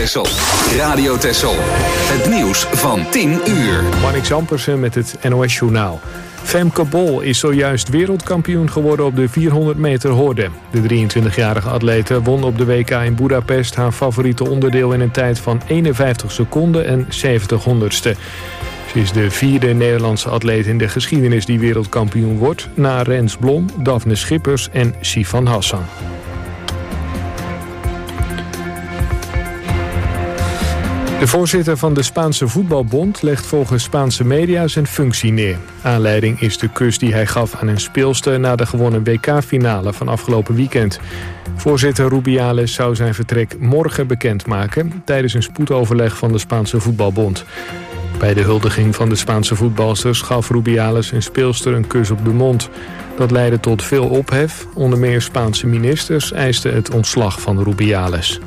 Texel. Radio Texel. Het nieuws van 10 uur. Marnix Ampersen met het NOS-journaal. Femke Bol is zojuist wereldkampioen geworden op de 400 meter horde. De 23-jarige atlete won op de WK in Budapest haar favoriete onderdeel in een tijd van 51 seconden en 70 honderdste. Ze is de 4e Nederlandse atleet in de geschiedenis die wereldkampioen wordt, na Rens Blom, Daphne Schippers en Sifan Hassan. De voorzitter van de Spaanse voetbalbond legt volgens Spaanse media zijn functie neer. Aanleiding is de kus die hij gaf aan een speelster na de gewonnen WK-finale van afgelopen weekend. Voorzitter Rubiales zou zijn vertrek morgen bekendmaken tijdens een spoedoverleg van de Spaanse voetbalbond. Bij de huldiging van de Spaanse voetbalsters gaf Rubiales een speelster een kus op de mond. Dat leidde tot veel ophef. Onder meer Spaanse ministers eisten het ontslag van Rubiales.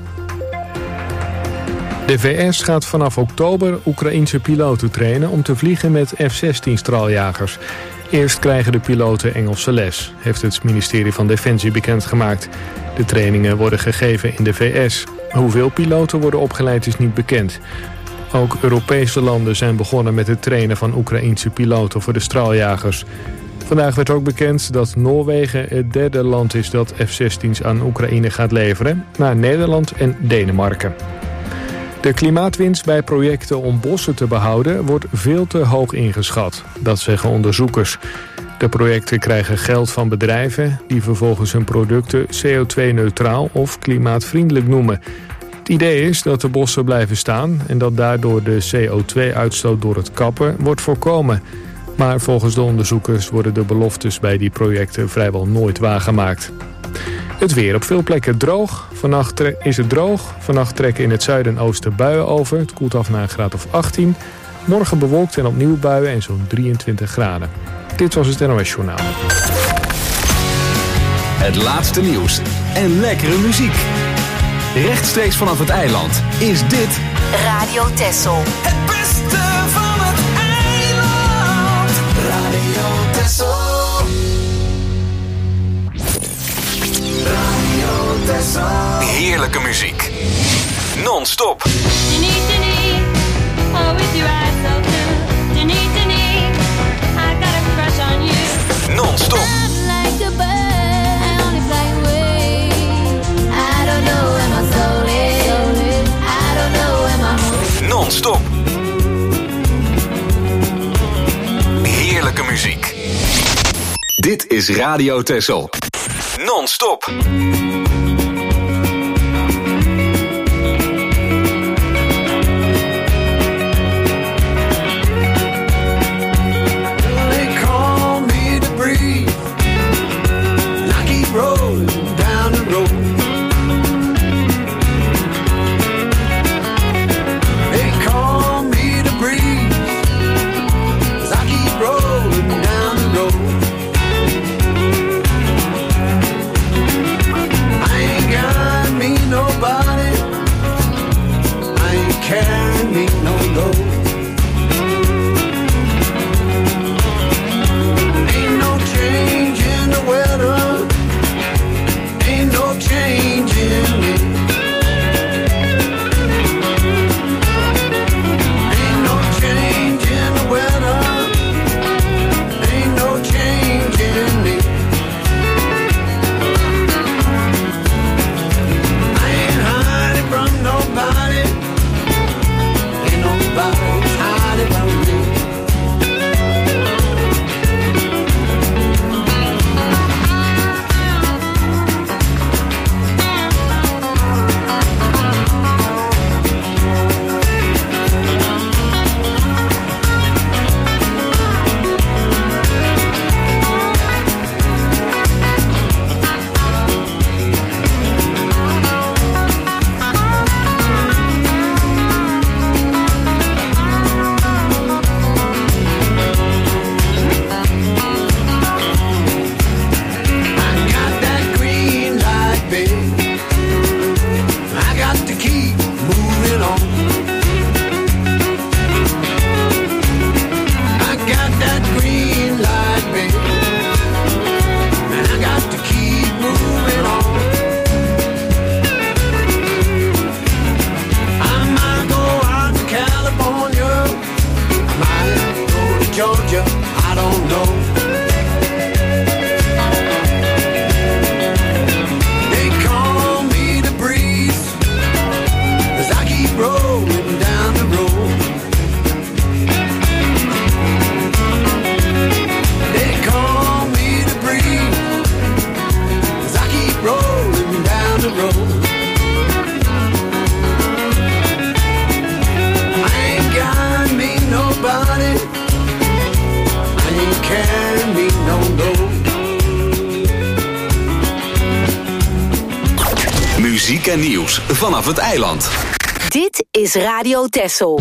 De VS gaat vanaf oktober Oekraïense piloten trainen om te vliegen met F-16-straaljagers. Eerst krijgen de piloten Engelse les, heeft het ministerie van Defensie bekendgemaakt. De trainingen worden gegeven in de VS. Hoeveel piloten worden opgeleid is niet bekend. Ook Europese landen zijn begonnen met het trainen van Oekraïense piloten voor de straaljagers. Vandaag werd ook bekend dat Noorwegen het derde land is dat F-16's aan Oekraïne gaat leveren, na Nederland en Denemarken. De klimaatwinst bij projecten om bossen te behouden wordt veel te hoog ingeschat. Dat zeggen onderzoekers. De projecten krijgen geld van bedrijven die vervolgens hun producten CO2-neutraal of klimaatvriendelijk noemen. Het idee is dat de bossen blijven staan en dat daardoor de CO2-uitstoot door het kappen wordt voorkomen. Maar volgens de onderzoekers worden de beloftes bij die projecten vrijwel nooit waargemaakt. Het weer op veel plekken droog. Vannacht is het droog. Vannacht trekken in het zuiden en oosten buien over. Het koelt af naar een graad of 18. Morgen bewolkt en opnieuw buien en zo'n 23 graden. Dit was het NOS Journaal. Het laatste nieuws en lekkere muziek. Rechtstreeks vanaf het eiland is dit Radio Texel. Het beste van het eiland. Radio Texel. Radio Texel. heerlijke muziek. Non-stop. Non-stop. Non-stop. Heerlijke muziek. Dit is Radio Texel. Non-stop. I Georgia, I don't know. They call me the breeze, 'cause I keep rolling down the road. They call me the breeze, 'cause I keep rolling down the road. I ain't got me nobody, I ain't carry me no load. Muziek en nieuws vanaf het eiland. Dit is Radio Texel.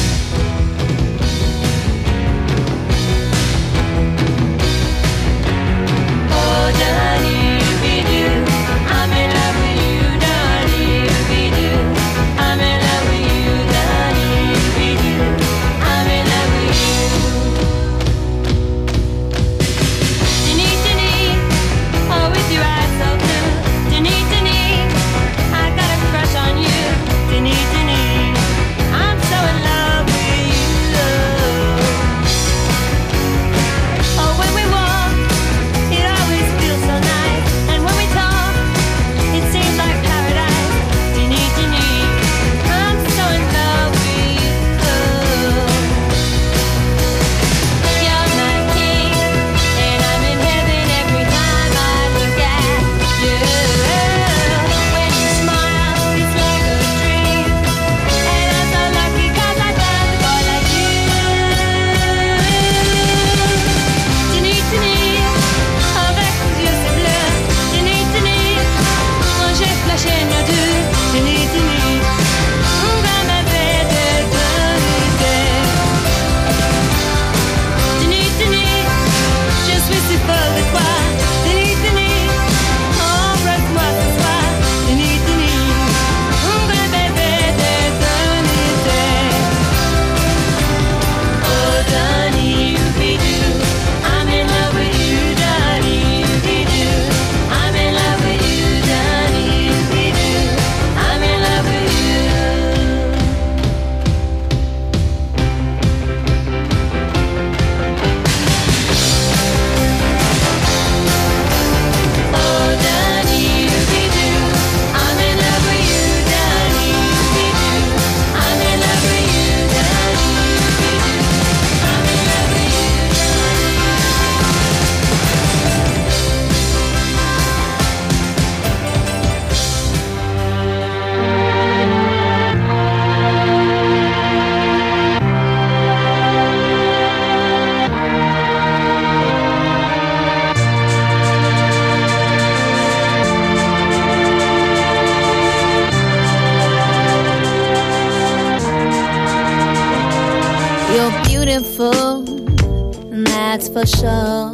That's for sure.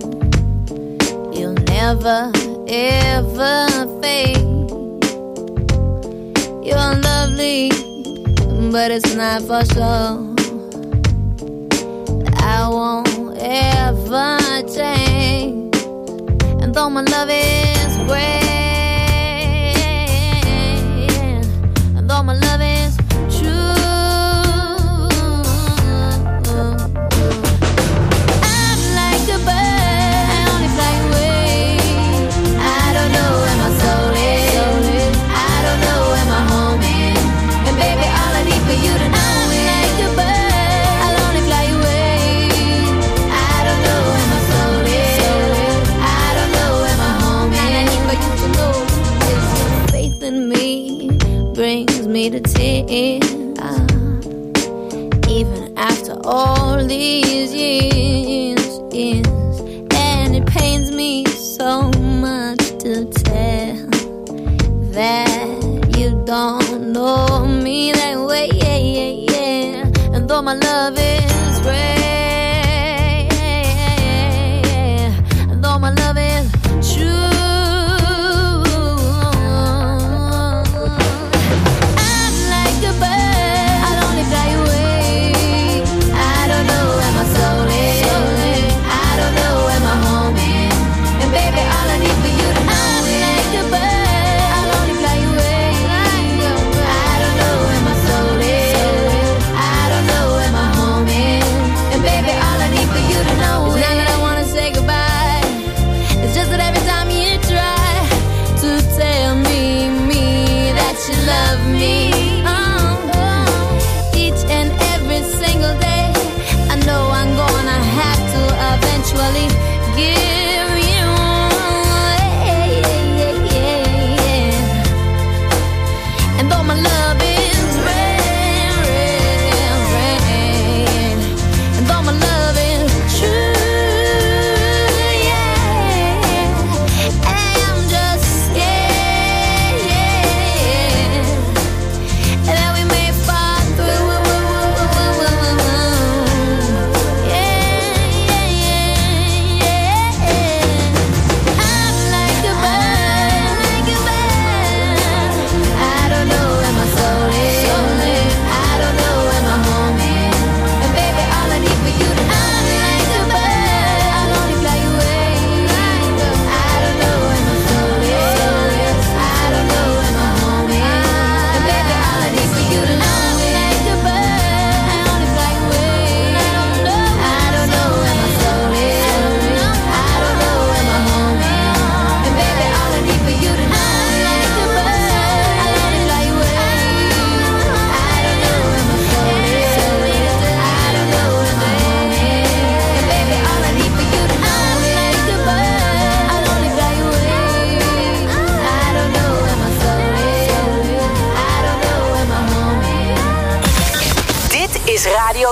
You'll never, ever fade. You're lovely, but it's not for sure. I won't ever change. And though my love is great, and though my love is true, to tears, even after all these years, and it pains me so much to tell that you don't know me that way, and though my love is great, and though my love is true, I don't know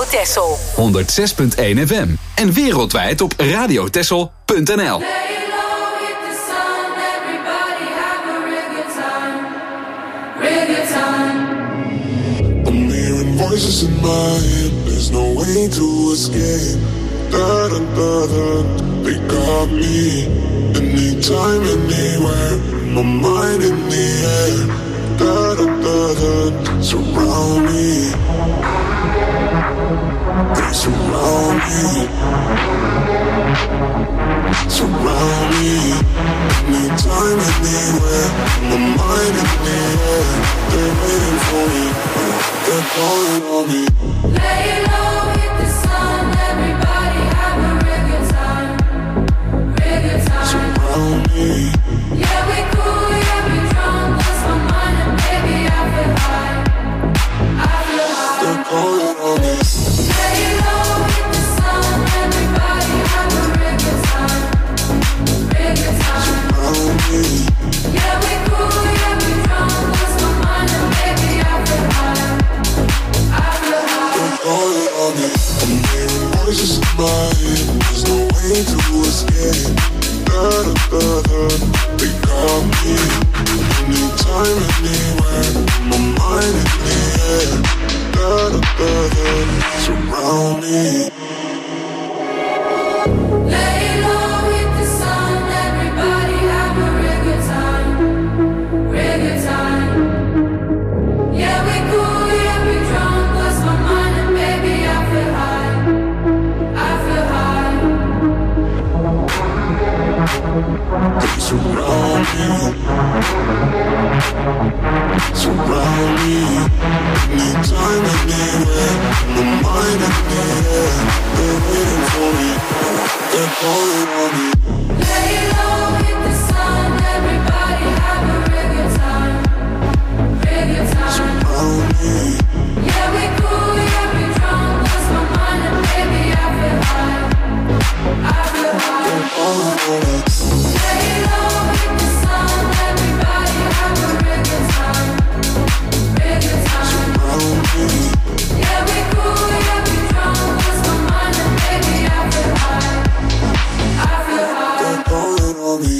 Texel. 106.1 FM. En wereldwijd op radiotexel.nl. I'm hearing voices in my head, there's no way to escape. Da da da da, they got me. Anytime, anywhere, my mind in the air. Da da da da, surround me. They surround me. Surround me. Anytime, anywhere, my mind in the air. They're waiting for me, they're calling on me. Lay low with the sun, everybody have a real good time. Real good time. Surround me. Yeah, we cool, yeah, we drunk, lost my mind and baby I feel high. I feel high. They're calling on me. Lay low with the sun, everybody have a real good time. Real good time. Surround me. Yeah, we cool, yeah, we drunk, lost my mind and baby I feel high. I feel high. They're calling on me. I'm hearing voices in my head, there's no way to escape. Da da da da, they got me. Anytime, anywhere, my mind in the air. Da da da da, surround me. Lay low with the sun, everybody have a real good time. Real good time. Yeah, we cool, yeah, we drunk, lost my mind and baby I feel high. I feel high. They surround me. Surround me. Anytime, anywhere, my mind in the air. They're waiting for me, they're calling on me. Lay low with the sun, everybody have a real good time. Real good time. Surround me. Yeah, we cool, yeah, we drunk, lost my mind and baby I feel high. I feel high. They're calling on me. Lay low with the sun, everybody have a real good time. Real good time. Surround me. Yeah, we cool, yeah, we drunk, lost my mind and baby I feel high. I feel high. They're calling on me.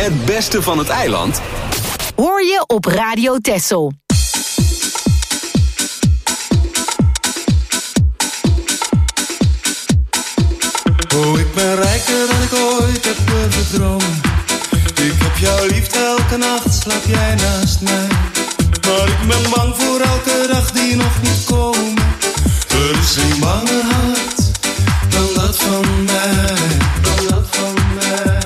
Het beste van het eiland Hoor je op Radio Texel. Oh, ik ben rijker dan ik ooit heb durven dromen. Ik heb jou lief, elke nacht slaap jij naast mij. Maar ik ben bang voor elke dag die nog niet komen. Er is geen banger hart dan dat van mij. Dan dat van mij.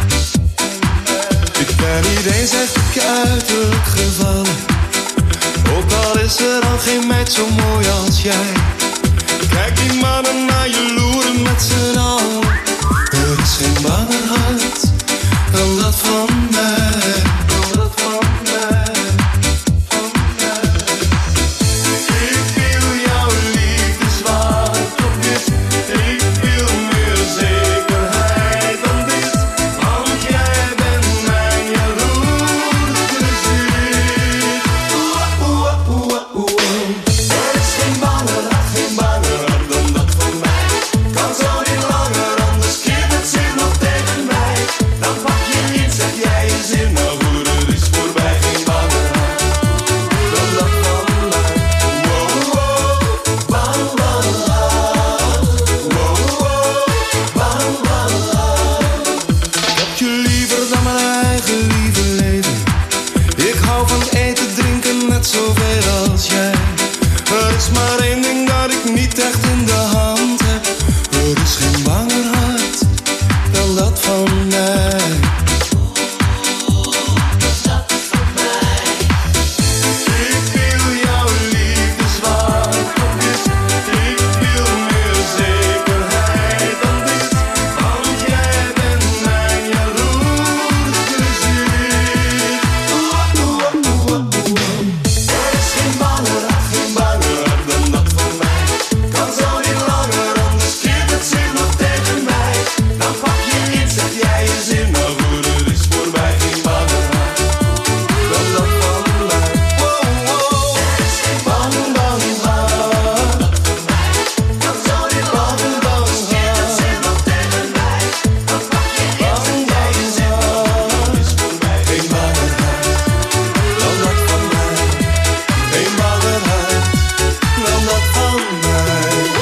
Ik ben niet eens echt op je uiterlijk gevallen. Ook al is er al geen meid zo mooi als jij. Kijk die mannen naar je loeren met z'n allen. Er is geen banger hart dan dat van mij. Dan dat van mij. Van mij. Ik wil jouw liefde zwart op wit. Ik wil meer zekerheid dan dit. Want jij bent mijn jaloers plezier. Er is geen banger hart, geen banger hart dan dat van mij. Kan zo niet langer, anders keert het zich nog tegen mij. Dan pak je iets, zeg jij je zin, maar goed, het is voorbij. Geen banger hart dan dat van mij. Wow, wow, bang, bang, wow, wow, bang, bang. Ik heb je liever dan mijn eigen lieve leven. Ik hou van eten, drinken, net zoveel als jij. Er is maar één ding dat ik niet echt in de hand heb. Er is geen banger hart dan dat van mij. Ik wil jouw liefde zwart op wit. Ik wil meer zekerheid dan dit. Want jij bent mijn jaloers plezier. Er is geen banger hart, geen banger hart dan dat van mij. Kan zo niet langer, anders keert het zich nog tegen mij. Dan pak je iets, zeg jij je zin, maar goed, het is voorbij. Geen banger hart dan dat van mij. Wow, wow. Er is geen banger hart kan zo niet langer, anders keert het zich nog tegen mij. Dan pak je iets, zeg jij je zin, maar goed, het is voorbij. Geen banger hart dan dat van mij. Geen banger hart dan dat van mij.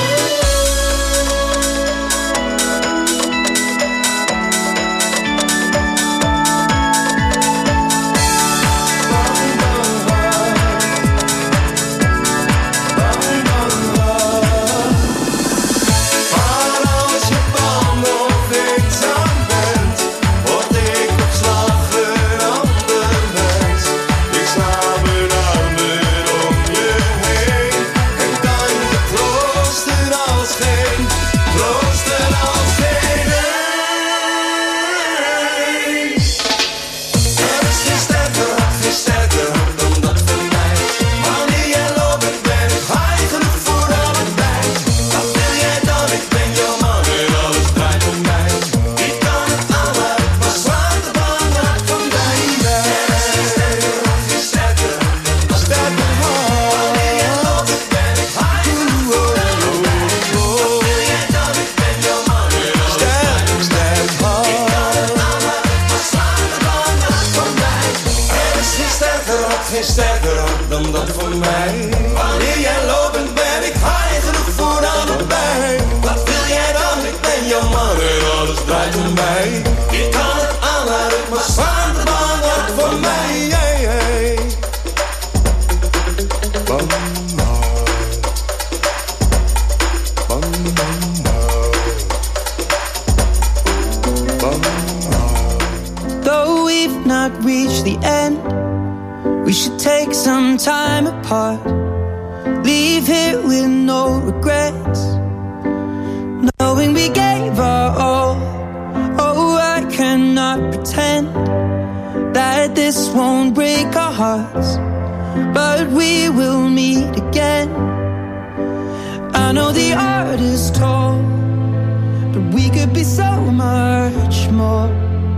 Maar als je bang of eenzaam bent, word ik op slag een ander mens. Ik sla mijn armen om je heen en kan je troosten als geen, troosten als geen een. Er is geen sterker hart dan dat van mij. Wanneer jij loopt ben ik high genoeg voor allebei. Wat wil jij dan? Ik ben jouw man en alles draait om mij. Ik kan het aanlaten, maar zwaar de bang hart van mij. Er is geen sterker hart dan dat van mij. Wanneer jij loopt ben ik high genoeg voor allebei. Wat wil jij dan? Ik ben jouw man en alles draait om mij. Ik kan het aanlaten, maar zwaar de bang hart van mij. Er is geen sterker hart dan dat van mij. Wanneer jij loopt ben ik high genoeg voor allebei. Wat wil jij dan? Ik ben jouw man en alles draait om mij. Ik kan het aanlaten, maar zwaar de bang hart van mij. Bang hart. Bang hart. Though we've not reached the end, we should take some time apart. Leave here with no regrets, knowing we gave our all. Oh, I cannot pretend that this won't break our hearts, but we will meet again. I know the art is tall, but we could be so much more.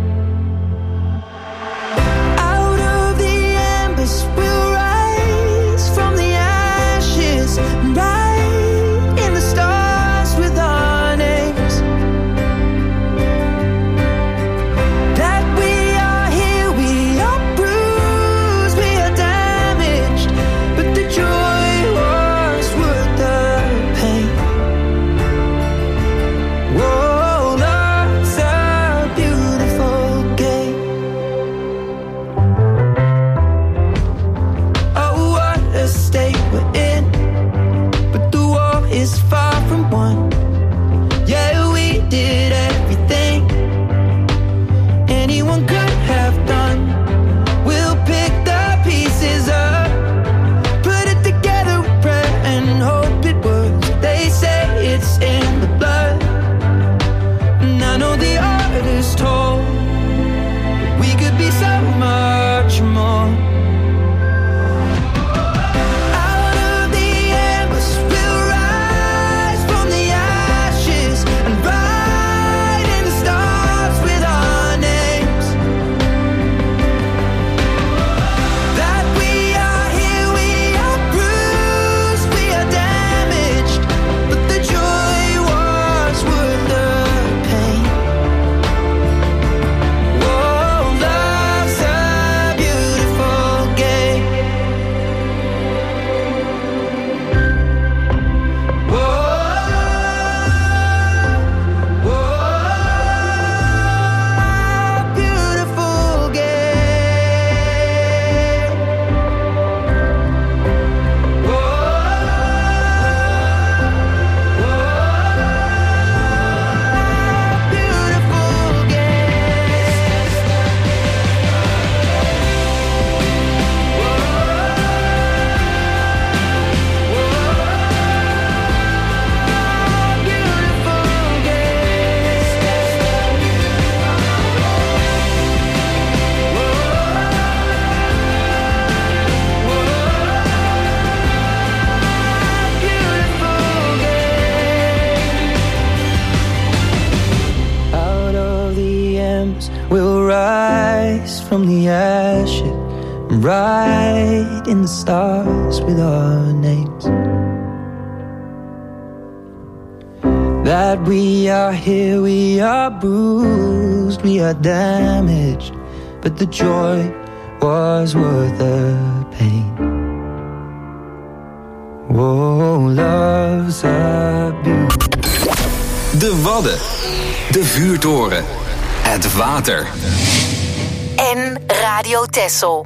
Out of the embers we'll rise from the ashes, and write in the stars with our names that we are heroes will rise from the ashes and write in the stars with our names. That we are here, we are bruised, we are damaged, but the joy was worth the pain. Oh, love's a beauty. De Wadden, de vuurtoren, het water. En Radio Texel.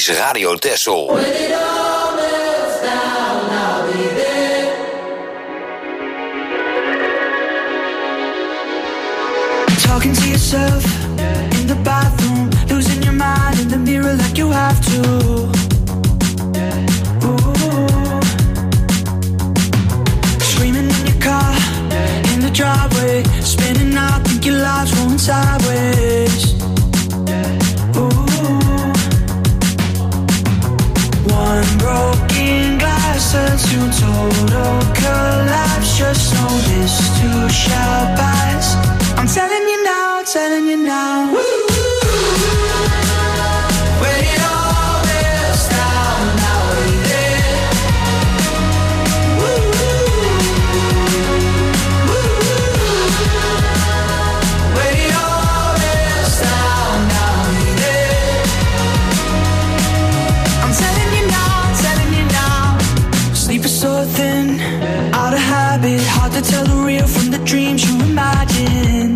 is Radio Texel. When it all melts down, I'll be there. Talking to yourself in the bathroom, losing your mind in the mirror like you have to. Ooh. Screaming in your car, in the driveway, spinning out, think your life's going sideways. Ooh. One broken glass turns to total collapse. Just know this too shall pass. I'm telling you now, telling you now. When it all melts down, I'll be there. When it all melts down, I'll be there. I'm telling you now. Sleep is so thin, out of habit, hard to tell the real from the dreams you imagine.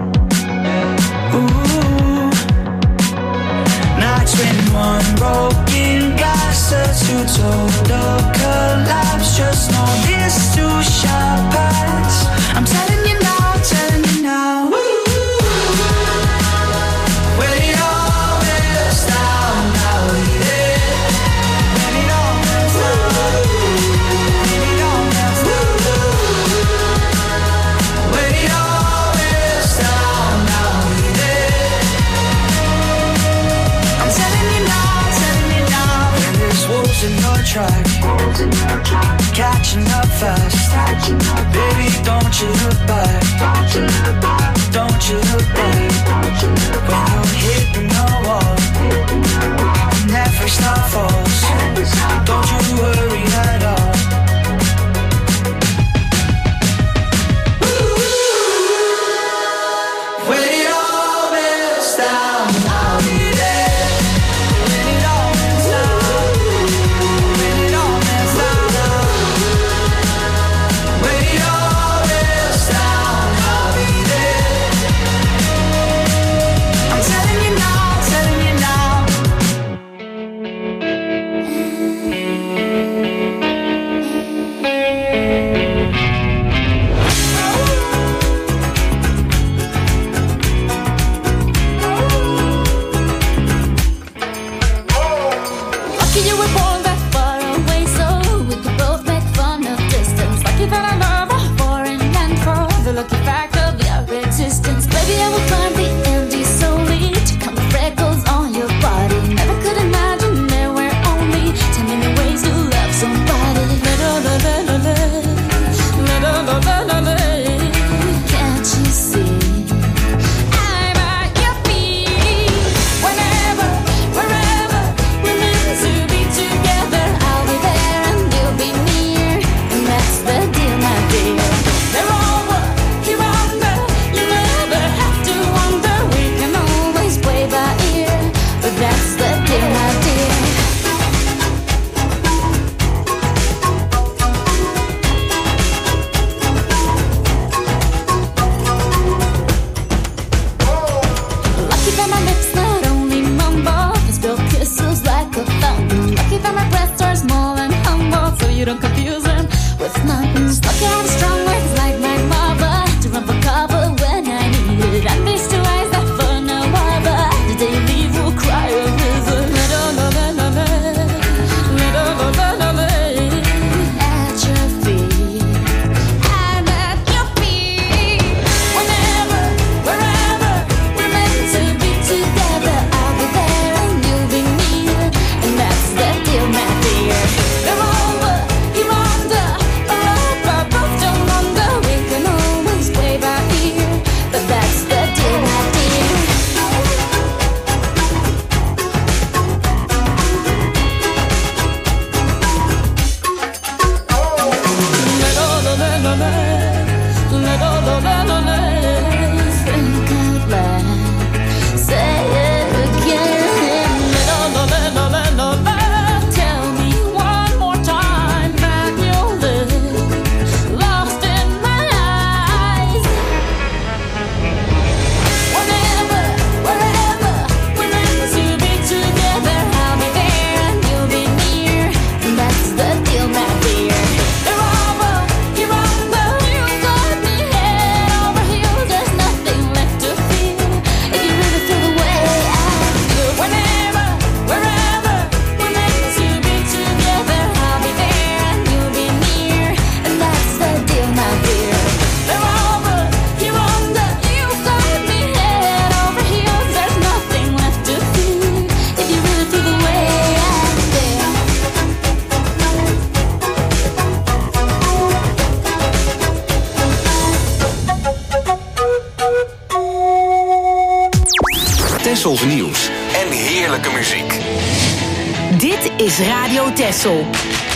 Ooh. Nights when one broken glass turns to total collapse. Just know this too shall pass. I'm telling you now, telling you now. When it all melts down, I'll be there. When it all melts down, when it all melts down, when it all melts down, I'll be there. I'm telling you now. When there's wolves in your track, catching up fast. Baby, don't you look back. Don't you look back. When you're hitting the wall, never stop falls. Don't you worry at all. When it all melts down, I'll be there. When it all melts down, when it all melts down, when it all melts down, I'll be there. I'm telling you now, telling you now. Lucky you were born that far away, so we could both make fun of distance. Lucky that I love a foreign land for the lucky fact of your existence. Baby, I will climb the Andes solely to count the freckles on your body. Never could imagine there were only 10 million ways to love somebody. Can't you see? I'm at your feet. Whenever, wherever we're meant to be together, I'll be there and you'll be near, and that's the deal, my dear. They're over, you're under, you never have to wonder. We can always play by ear, but that's the deal, my dear. Lucky that my lips not only mumble, they spill kisses like a fountain. Lucky that my breasts are small and humble, so you don't confuse them with mountains. Lucky I have strong words like my mother to run for cover when I need it. And these two eyes that for no other, the day you leave will cry a river. At your feet, I'm at your feet. Whenever, wherever we're meant to be together, I'll be there and you'll be near, and that's the deal, my dear. They're over, you're Tessels nieuws en heerlijke muziek. Dit is Radio Tessel.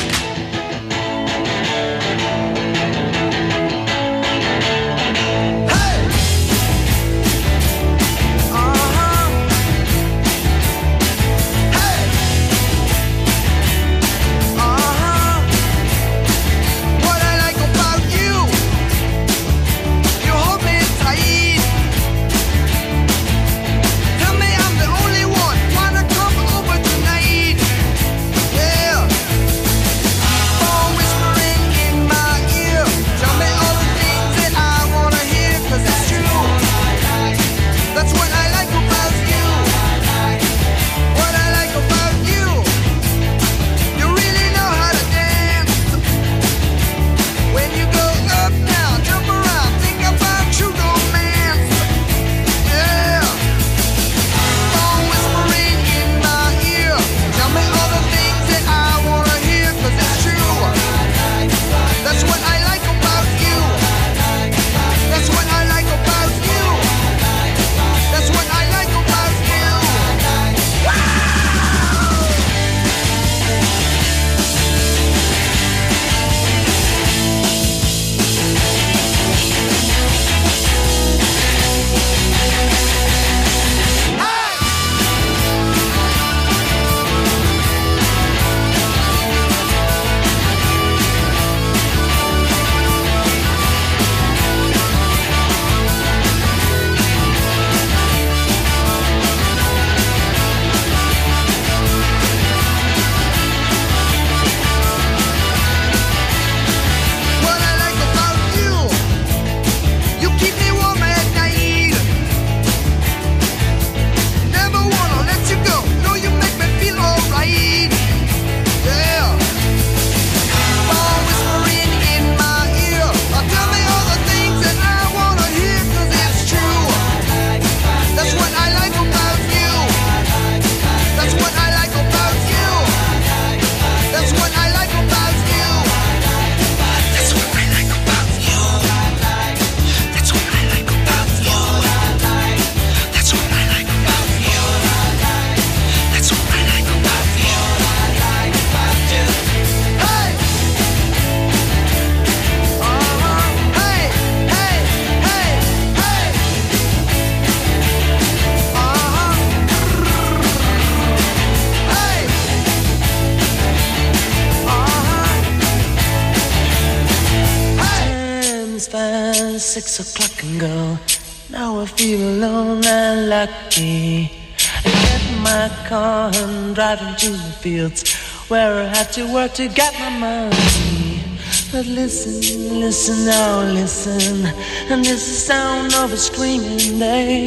past 6 o'clock and go. Now I feel alone and lucky. I get in my car and driving to the fields where I have to work to get my money. But listen, listen, now listen, and this is the sound of a screaming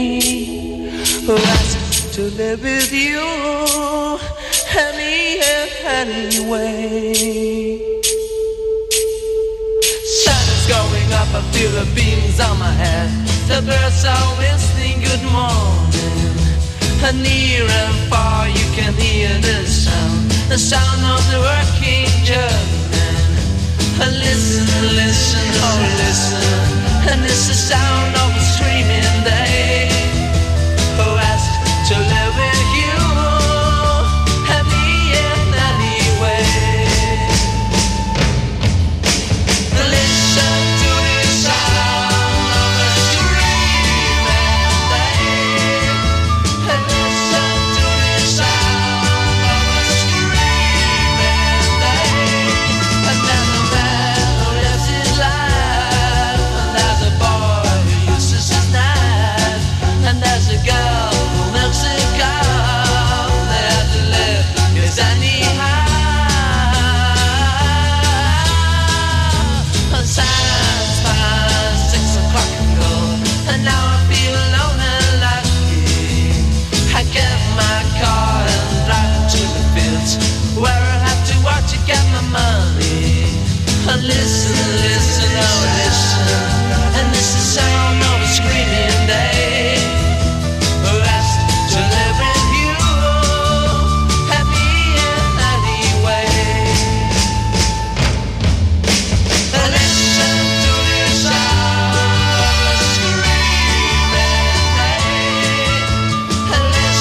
day. Who asked to live with you anyway. Sun is going up, I feel the beams on my head. The birds are whistling good morning. And near and far you can hear the sound of the working German. Listen, listen, oh listen, and it's the sound of a screaming day. Who asked to live with you and me in any way. Listen to the sound of a screaming day. Listen to the sound of a screaming day. And then a man who lives his life, and there's a boy who uses his knife, and there's a girl who milks a cow. They have to live, 'cause anyhow. Signs past 6 o'clock ago, and now I feel alone and lucky. I get my car and drive to the fields where I have to work to get my money. And listen, listen, oh listen, and this is the sound of a screaming day. Who asked to live with you and me in any way. Listen to the sound of a screaming day. Listen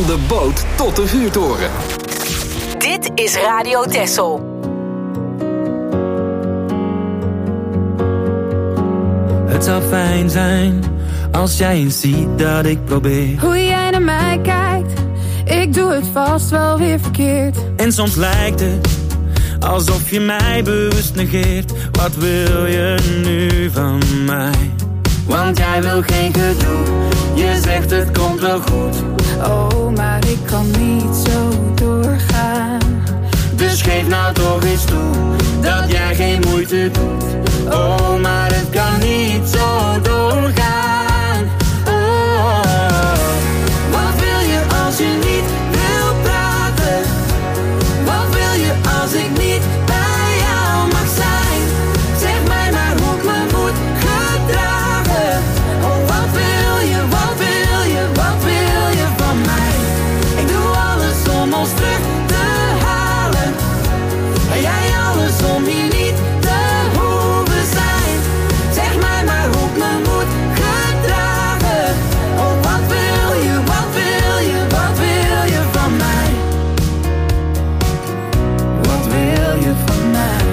Van de boot tot de vuurtoren. Dit is Radio Texel. Het zou fijn zijn als jij eens ziet dat ik probeer. Hoe jij naar mij kijkt, ik doe het vast wel weer verkeerd. En soms lijkt het alsof je mij bewust negeert. Wat wil je nu van mij? Want jij wil geen gedoe, je zegt het komt wel goed. Oh, maar ik kan niet zo doorgaan. Dus geef nou toch eens toe dat jij geen moeite doet. Oh, maar het kan niet zo doorgaan. Oh, wat wil je als je niet wil praten? Wat wil je als ik niet bij jou mag zijn? Zeg mij maar hoe ik me moet gedragen. Oh, wat wil je, wat wil je, wat wil je van mij? Ik doe alles om ons terug te halen. En jij alles om hier niet te hoeven zijn. Zeg mij maar hoe ik me moet gedragen. Oh, wat wil je, wat wil je, wat wil je van mij? Wat wil je van mij?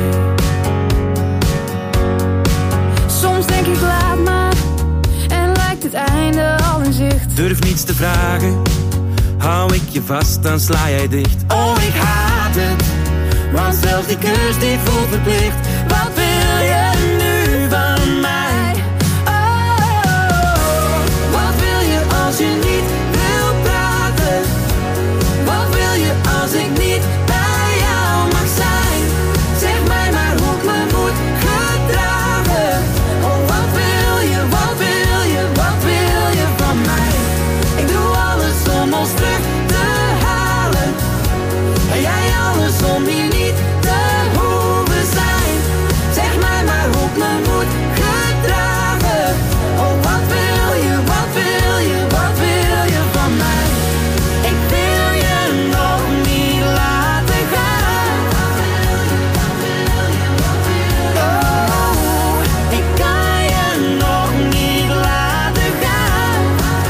Soms denk ik laat maar, en lijkt het einde al in zicht. Durf niets te vragen, hou ik je vast, dan sla jij dicht. Oh, ik haat het, want zelfs die kus die voelt verplicht. Wat wil je nu van mij? Oh, wat wil je als je niet wil praten? Wat wil je als ik niet bij jou mag zijn? Zeg mij maar hoe ik me moet gedragen. Oh, wat wil je, wat wil je, wat wil je van mij? Ik doe alles om ons terug te halen. En jij alles om hier niet te hoeven zijn. Zeg mij maar hoe ik me moet gedragen. Oh, wat wil je, wat wil je, wat wil je van mij? Ik wil je nog niet laten gaan. Oh, ik kan je nog niet laten gaan.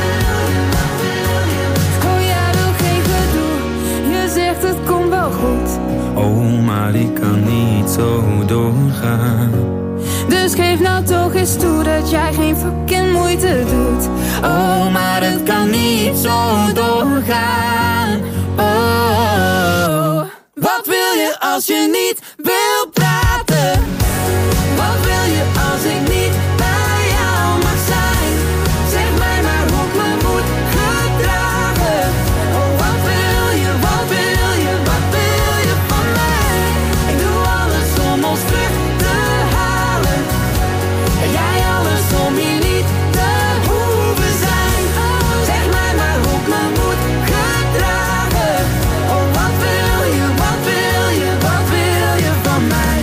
Oh, jij wil geen gedoe, je zegt het komt wel goed. Oh, maar ik kan niet zo doorgaan. Dus geef nou toch eens toe dat jij geen fucking moeite doet. Oh, maar het kan niet zo doorgaan. Oh, wat wil je als je niet wil praten? Wat wil je als ik niet bij jou mag zijn? Zeg mij maar hoe ik me moet gedragen. Oh, wat wil je, wat wil je, wat wil je van mij? Ik doe alles om ons terug te halen. En jij alles om hier niet te hoeven zijn. Zeg mij maar hoe ik me moet gedragen. Oh, wat wil je, wat wil je, wat wil je van mij?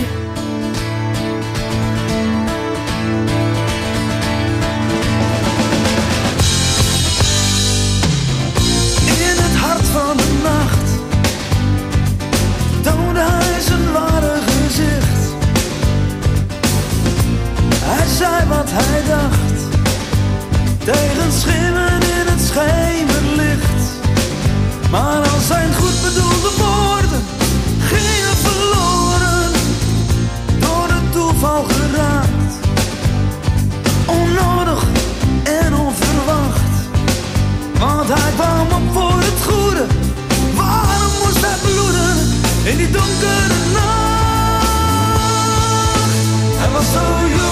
In het hart van de nacht toonde hij zijn ware gezicht. Hij zei wat hij dacht, tegen schimmen in het schemerlicht. Maar al zijn goed bedoelde woorden gingen verloren, door het toeval geraakt. Onnodig en onverwacht, want hij kwam op voor het goede. Waarom moest hij bloeden in die donkere nacht? Hij was zo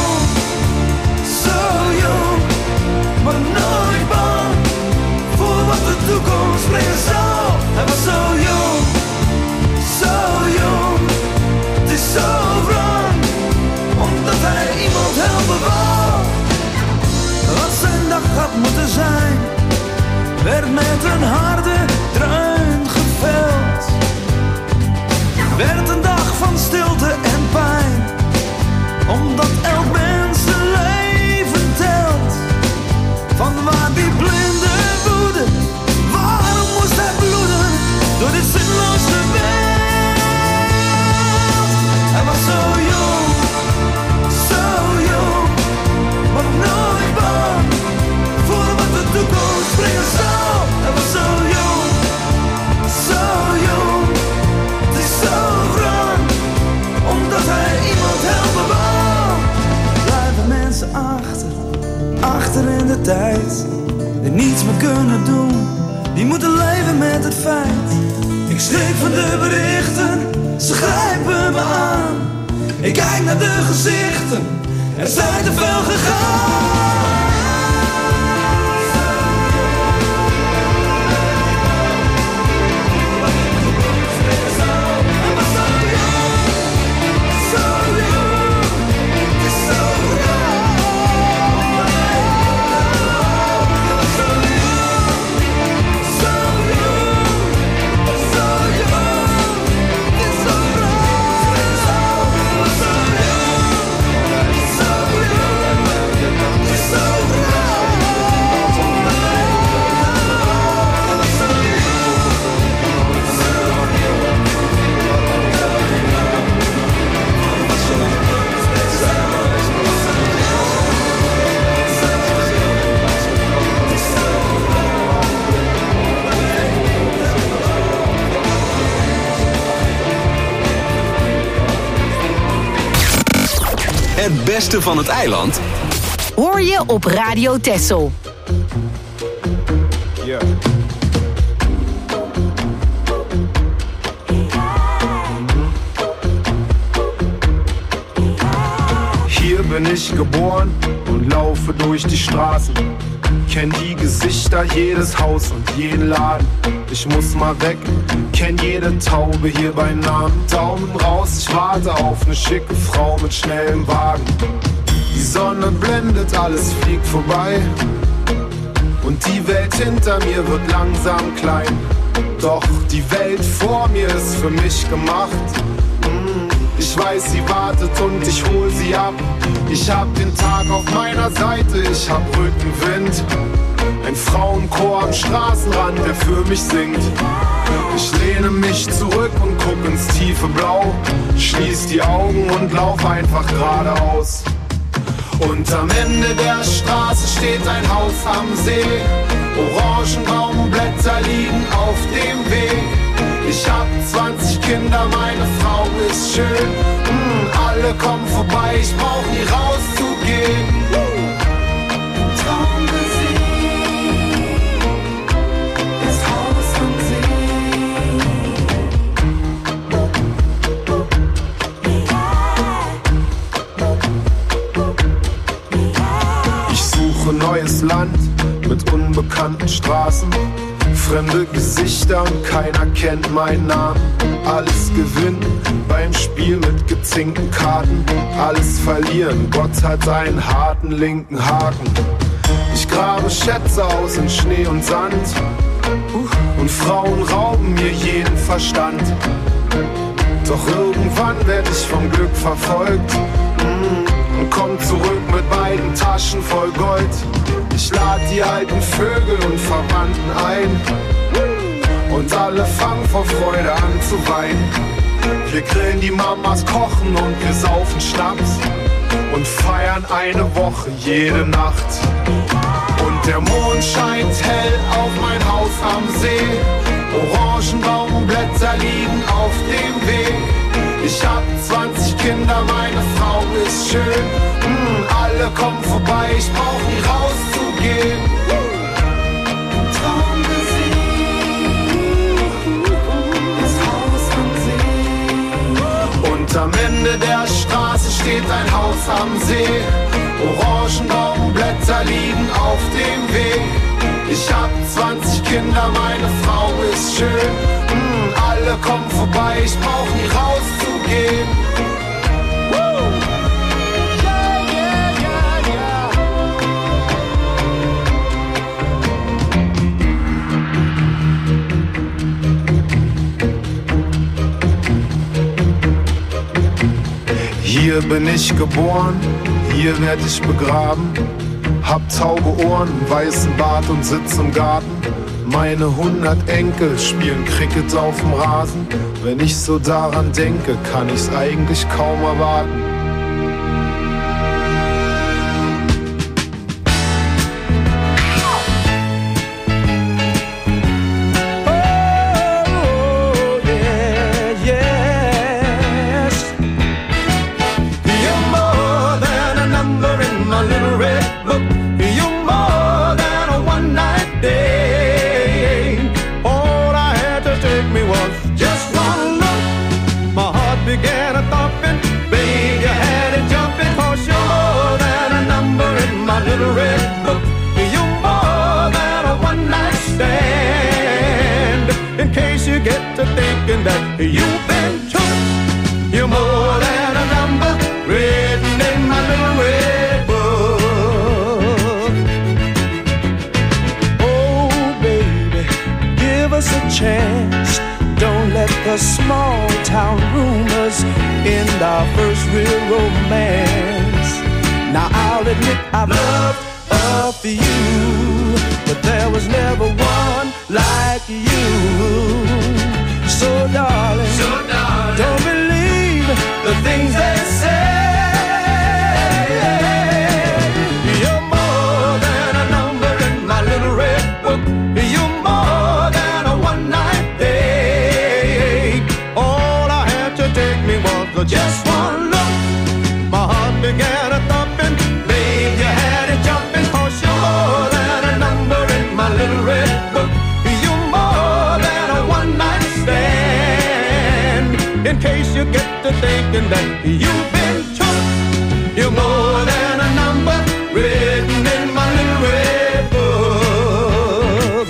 jong, maar nooit bang voor wat de toekomst brengen zal. Hij was zo jong, het is zo wrang, omdat hij iemand helpen wou. Wat zijn dag had moeten zijn, werd met een harde dreun geveld. Werd een dag van stilte en pijn, omdat tijd. Die niets meer kunnen doen, die moeten leven met het feit. Ik schrik van de berichten, ze grijpen me aan. Ik kijk naar de gezichten, er zijn te veel gegaan. Het beste van het eiland hoor je op Radio Texel. Yeah. Hier bin ich geboren und laufe durch die Straßen. Kenn die Gesichter, jedes Haus und jeden Laden. Ich muss mal weg, kenn jede Taube hier bei Namen. Daumen raus, ich warte auf ne schicke Frau mit schnellem Wagen. Die Sonne blendet, alles fliegt vorbei. Und die Welt hinter mir wird langsam klein. Doch die Welt vor mir ist für mich gemacht. Ich weiß, sie wartet und ich hol sie ab. Ich hab den Tag auf meiner Seite, ich hab Rückenwind. Ein Frauenchor am Straßenrand, der für mich singt. Ich lehne mich zurück und guck ins tiefe Blau. Schließ die Augen und lauf einfach geradeaus. Und am Ende der Straße steht ein Haus am See. Orangenbaumblätter liegen auf dem Weg. Ich hab 20 Kinder, meine Frau ist schön. Alle kommen vorbei, ich brauch nie rauszugehen. Traummusik, das Haus am See. Ich suche neues Land mit unbekannten Straßen. Fremde Gesichter und keiner kennt meinen Namen. Alles gewinnen beim Spiel mit gezinkten Karten. Alles verlieren, Gott hat einen harten linken Haken. Ich grabe Schätze aus in Schnee und Sand. Und Frauen rauben mir jeden Verstand. Doch irgendwann werd ich vom Glück verfolgt. Und komm zurück mit beiden Taschen voll Gold. Ich lad die alten Vögel und Verwandten ein. Und alle fangen vor Freude an zu weinen. Wir grillen, die Mamas kochen und wir saufen Schnaps. Und feiern eine Woche jede Nacht. Und der Mond scheint hell auf mein Haus am See. Orangenbaumblätter liegen auf dem Weg. Ich hab 20 Kinder, meine Frau ist schön. Alle kommen vorbei, ich brauch nie rauszugehen. Traummusik, das Haus am See. Und am Ende der Straße steht ein Haus am See. Orangenbaumblätter liegen auf dem Weg. Ich hab 20 Kinder, meine Frau ist schön. Alle kommen vorbei, ich brauch nie rauszugehen. Hier bin ich geboren, hier werd ich begraben. Hab taube Ohren, weißen Bart und sitz im Garten. Meine 100 Enkel spielen Cricket auf dem Rasen. Wenn ich so daran denke, kann ich's eigentlich kaum erwarten. You're more than a number in my little red book. You're more that you've been took. You're more than a number written in my little red book. Oh, baby, give us a chance. Don't let the small town rumors end our first real romance. Now I'll admit I've loved a few, but there was never one like you. So darling, don't believe the things they say. You're more than a number in my little red book. You're more than a one-night date. All I had to take me was just one look. My heart began a thumping. Babe, you had it jumping. 'Cause you're more than a number in my little red book. You're more than a one-night stand. In case you get to thinking that you've been took, you're more than a number written in my little red book.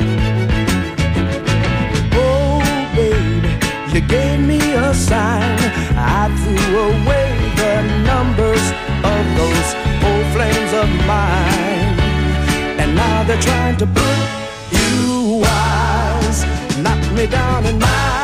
Oh, baby, you gave me a sign. I threw away the numbers of those old flames of mine, and now they're trying to put you wise, knock me down in my